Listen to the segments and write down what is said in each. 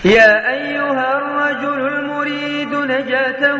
يا أيها الرجل المريد نجاته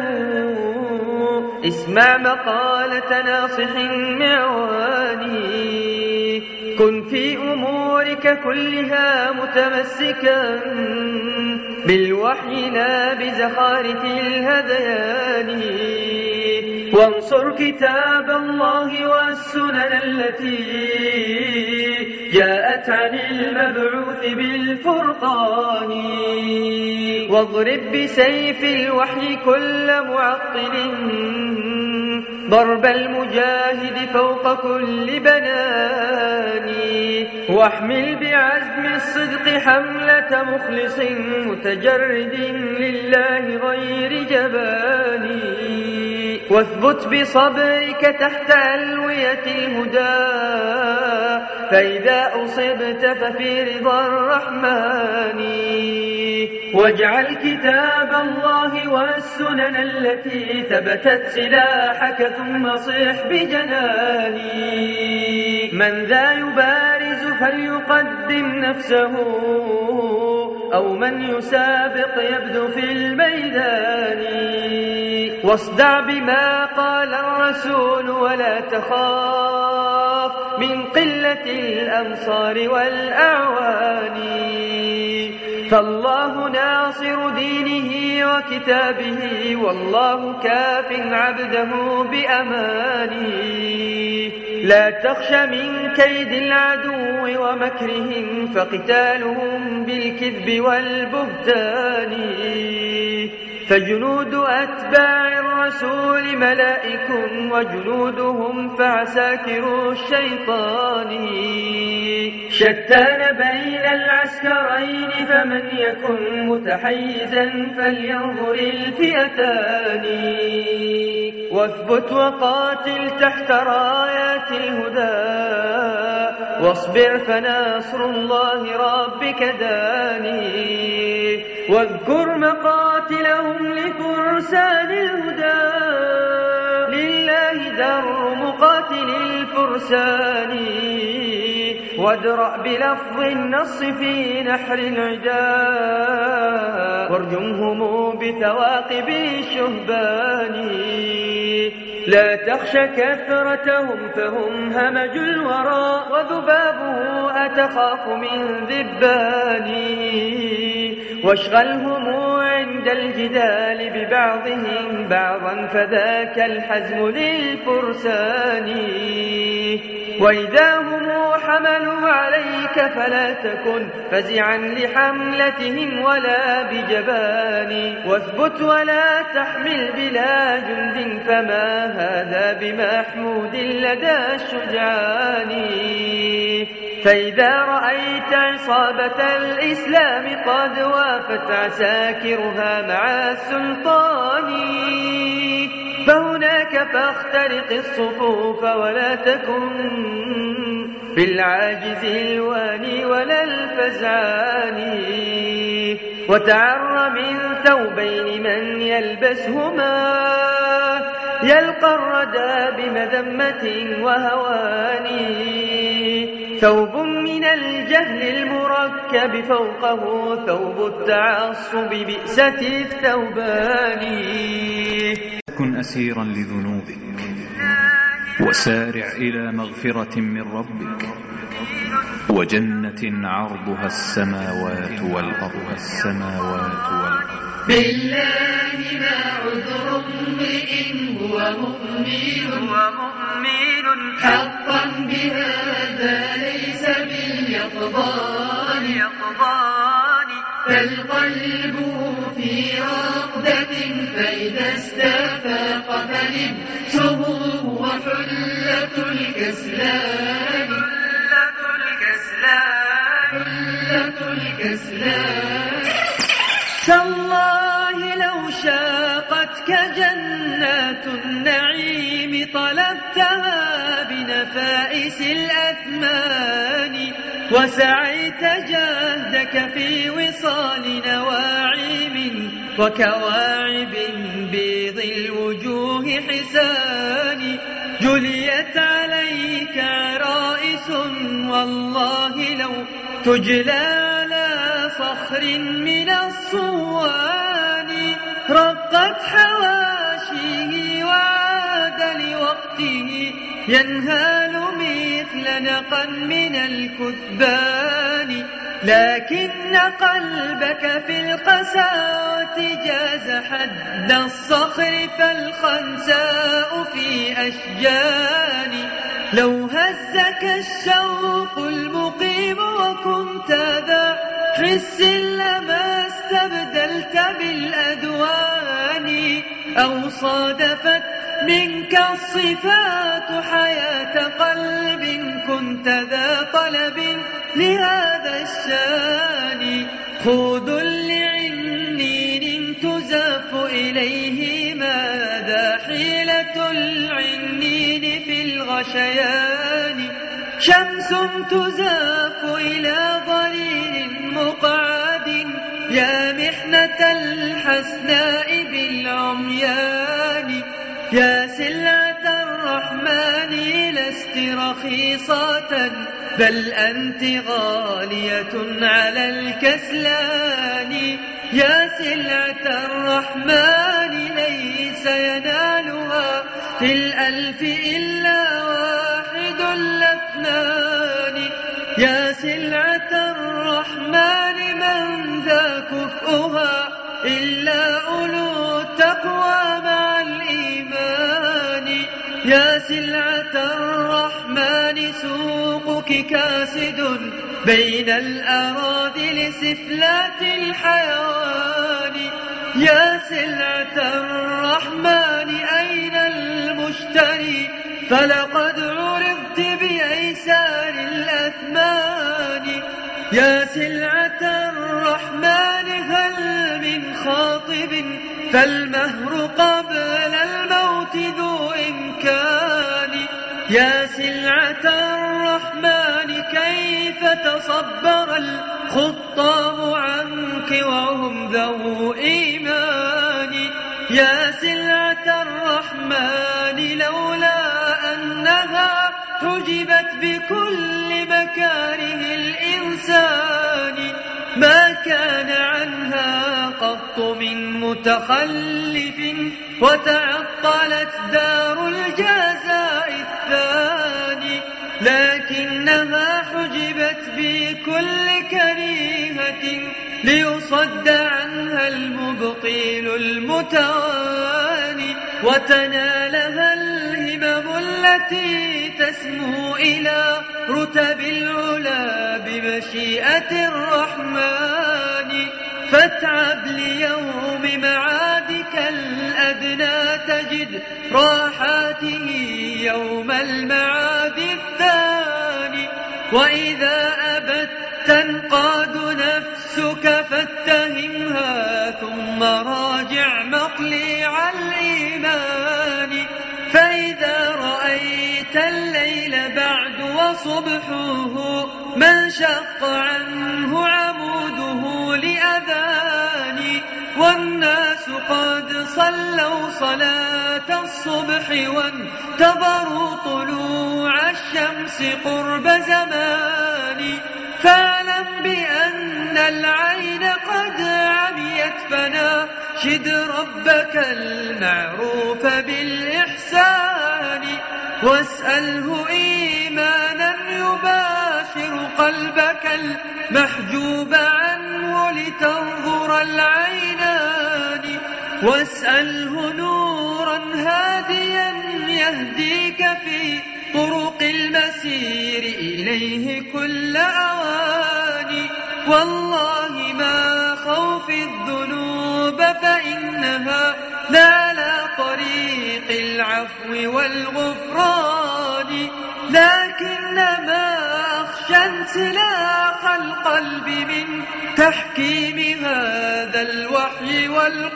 اسمع مقالة ناصح معواني. كن في أمورك كلها متمسكا بالوحي لا بزخارف الهذيان، وانصر كتاب الله والسنن التي جاءت عن المبعوث بالفرقان، واضرب بسيف الوحي كل معطل ضرب المجاهد فوق كل بنان، واحمل بعزم الصدق حملة مخلص متجرد لله غير جبان، واثبت بصبرك تحت ألوية الهدى فإذا أصبت ففي رضا الرحمن، واجعل كتاب الله والسنن التي ثبتت سلاحك ثم صح بجناني. من ذا يبارز فليقدم نفسه أو من يسابق يبدو في الميدان، واصدع بما قال الرسول ولا تخاف من قلة الأنصار والأعوان، فالله ناصر دينه وكتابه والله كاف عبده بأمانه. لا تخش من كيد العدو ومكرهم فقتالهم بالكذب والبهتان، فجنود أتباع الرسول ملائك وجنودهم فعساكر الشيطان، شتان بين العسكرين فمن يكن متحيزا فلينظر الفئتان، واثبت وقاتل تحت رايات الهدى واصبر فناصر الله ربك داني، واذكر مقاتلهم لفرسان الهدى لله در مقاتل الفرسان، وادرأ بلفظ النص في نحر العداء وارجمهم بثواقب الشهبان، لا تخش كثرتهم فهم همج الورى وذبابه أتخاف من ذبان، واشغلهم عند الجدال ببعضهم بعضا فذاك الحزم للفرسان، وإذا هم حملوا عليك فلا تكن فزعا لحملتهم ولا بجبان، واثبت ولا تحمل بلا جند فما هذا بمحمود لدى الشجعان، فإذا رأيت عصابة الإسلام قد وافت عساكرها مع السلطان فهناك فاخترق الصفوف ولا تكن بالعاجز الواني ولا الفزعان، وتعر من ثوبين من يلبسهما يلقى الردى بمذمة وهوان، ثوب من الجهل المركب فوقه ثوب التعصب بئسة الثوبان. كن أسيرا لذنوبك وسارع إلى مغفرة من ربك وجنة عرضها السماوات والأرض بالله ما عذر امرئ هو مؤمن حقا بهذا ليس باليقظان، فالقلب في رقدة فإذا استفاق فلبسه هو حلة الكسلان. تالله لو شاقتك جنات النعيم طلبتها بنفائس الأثمان، وسعيت جهدك في وصال نواعم وكواعب بيض الوجوه حسان، جليت عليك عرائس والله لو تجلى على صخر بحر من الصوان رقت حواشيه وعاد لوقته ينهال مثل نقا من الكثبان لكن قلبك في القساوة جاز حد الصخر فالخنساء في أشجان لو هزك الشوق المقيم وكنت ذا حس لما استبدلت بالأدوان أو صادفت منك الصفات حياة قلب كنت ذا طلب لهذا الشان خود لعنين تزاف إليه ماذا حيلة العنين في الغشيان شمس تزاف إلى ضليل مقعد يا محنة الحسناء بالعميان يا سلعة الرحمن لست رخيصة بل أنت غالية على الكسلان يا سلعة الرحمن ليس ينالها في الألف إلا واحد الاثنان يا سلعة الرحمن من ذا كفؤها إلا أولو التقوى مع الإيمان يا سلعة الرحمن سوقك كاسد بين الأراذل سفلات الحيوان يا سلعة الرحمن أين المشتري فلقد عرضت بأيسار الأثمان يا سلعة الرحمن هل من خاطب فالمهر قبل الموت ذو إمكان يا سلعة الرحمن كيف تصبر الخطاب عنك وهم ذو إيمان يا سلعة الرحمن لولا أنها حجبت بكل مكاره الإنسان ما كان عنها قط من متخلف وتعطلت دار الجزاء الثاني لكنها حجبت بكل كريهة ليصد عنها المبطيل المتواني وتنالها الهمم التي تسمو إلى رتب العلا بمشيئة الرحمن فاتعب ليوم معادك الأدنى تجد راحاته يوم المعاد الثاني وإذا أبت تنقاد نفسك فاتهمها ثم راجع مطلع الإيمان فإذا رأيت الليل بعد وصبحه من شق عنه عموده لأذان والناس قد صلوا صلاة الصبح وانتظروا طلوع الشمس قرب زمان فاعلم بأن العين قد عميت فناشد ربك المعروف بالإحسان واسأله إيمانا يباشر قلبك المحجوب عنه لتنظر العينان واسأله نورا هاديا يهديك في طرق المسير إليه كل أوان والله ما خوف الذنوب فإنها لا طريق العفو والغفران لكنما أخشى انسلاخ القلب من تحكيم هذا الوحي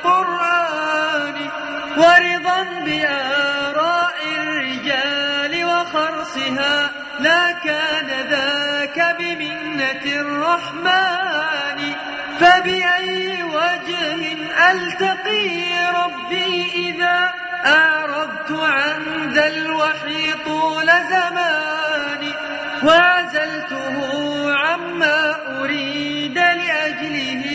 والقرآن ورضا بآراء الرجال وخرصها لا كان ذاك بمنة الرحمن فبأي وجه ألتقي ربي إذا أعرضت عن ذا الوحي طول زماني وعزلته عما أريد لأجله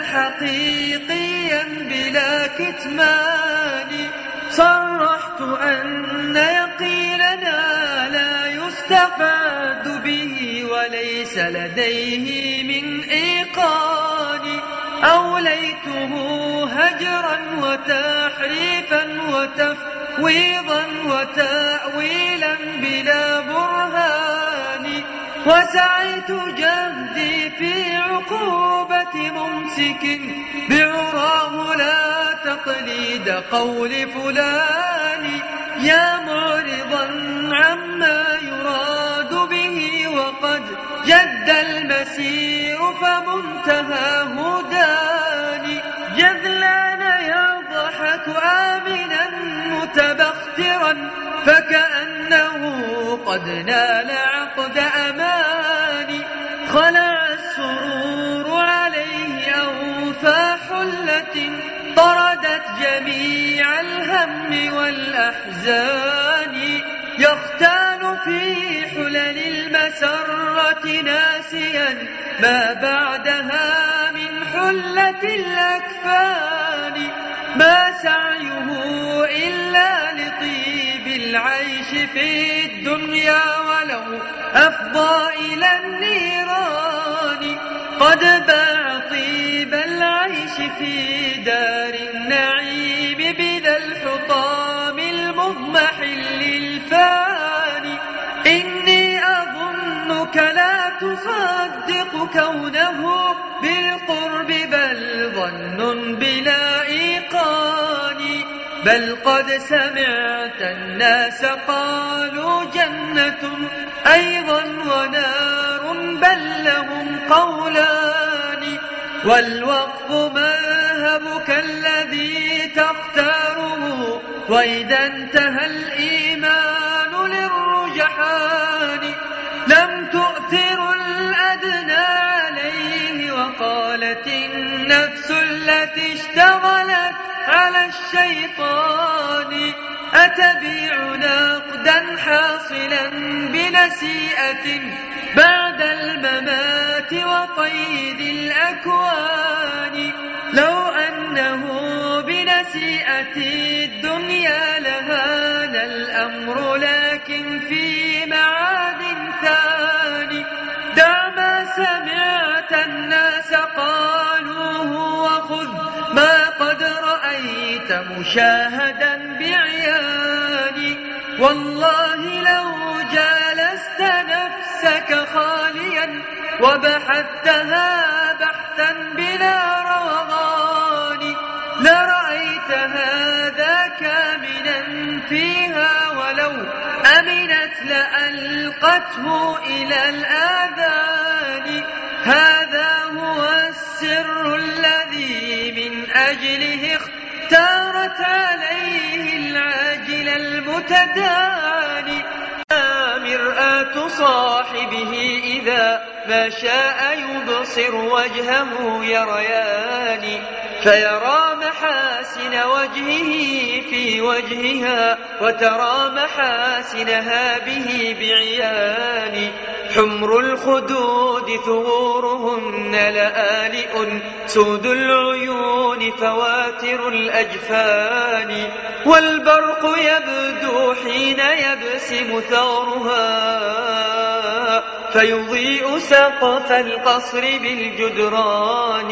حقيقيا بلا كتمان. صرحت أن يقيننا لا يستفاد به وليس لديه من إيقان. أوليته هجرا وتحريفا وتفويضا وتأويلا بلا برهان. وسعيت جهدي في عقوبة ممسك بعراه لا تقليد قول فلان. يا معرضا عما يراد به وقد جد المسير فمنتهاه داني. جذلان يضحك آمنا متبخترا فكأنه قد نال عقد أماني. خلع السرور عليه أوفى حلة طردت جميع الهم والأحزان. يختال في حلل المسرة ناسيا ما بعدها من حلة الأكفان. ما سعيه إلا لطيب العيش في الدنيا ولو أفضى إلى النيران. قد باع طيب العيش في دار النعيم بذا الحطام المضمحل الفاني. إني أظنك لا تصدق كونه بالقرب بل ظن بلا إيقان. بل قد سمعت الناس قالوا جنة أيضا ونار بل لهم قولان. والوقف مذهبك الذي تختاره وإذا انتهى الإيمان للرجحان. لم تؤثر الأدنى عليه وقالت النفس التي اشتغلت على الشيطان. أتبيع نقدا حاصلا بنسيئة بعد الممات وقيد الأكوان. لو أنه بنسيئة الدنيا لهان الأمر لكن في معاد ثاني. دع ما سمعت الناس قالوه وخذ ما قد رأيت مشاهدا بعياني. والله لو جالست نفسك خاليا وبحثتها بحثا بلا روغان لرأيت هذا كامنا فيها ولو أمنت لألقته إلى الآذان. هذا هو السر الذي من أجله اختارت عليه العاجل المتداني. مرآة صاحبه إذا ما شاء يبصر وجهه يريان. فيرى محاسن وجهه في وجهها وترى محاسنها به بعيان. حمر الخدود ثغورهن لآلئ سود العيون فواتر الأجفان. والبرق يبدو حين يبسم ثغرها فيضيء سقف القصر بالجدران.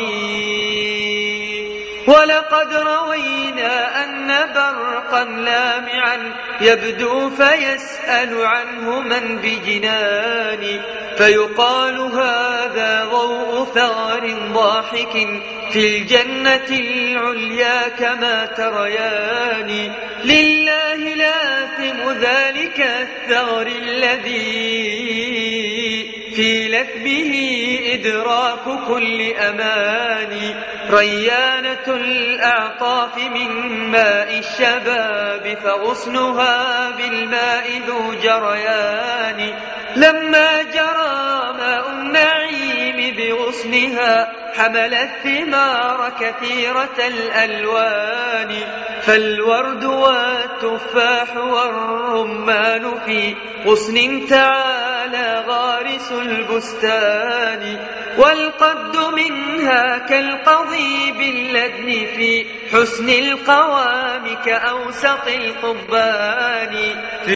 ولقد روينا أن برقا لامعا يبدو فيسأل عنه من بجنان. فيقال هذا ضوء ثغر ضاحك في الجنة العليا كما تريان. لله لاثم ذلك الثغر الذي في لثبه إدراك كل أمان. ريانة الأعطاف من ماء الشباب فغصنها بالماء ذو جريان. لما جرى ماء النعيم بغصنها حمل الثمار كثيرة الألوان. فالورد والتفاح والرمان في غصن تعالى غارس البستان. والقد منها كالقضيب اللدن في حسن القوام كأوسط القضبان